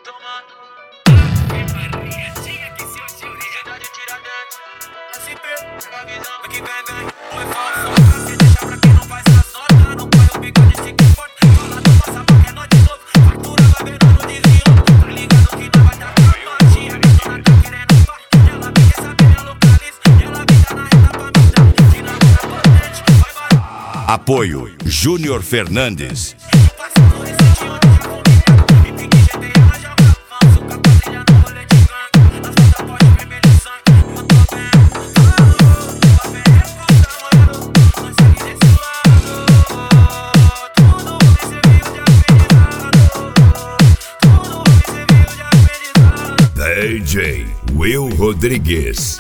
Apoio Júnior Fernandes. DJ Will Rodrigues.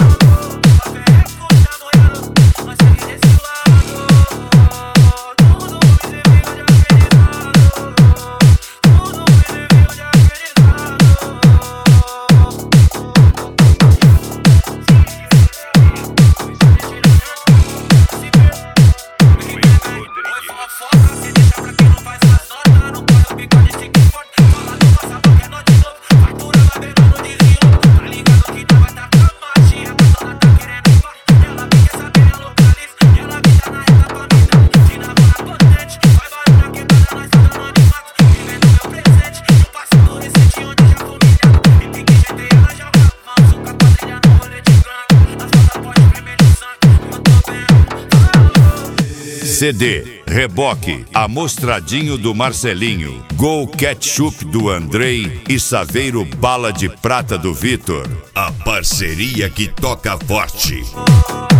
CD, Reboque, Amostradinho do Marcelinho, Gol Ketchup do Andrei e Saveiro Bala de Prata do Vitor. A parceria que toca forte.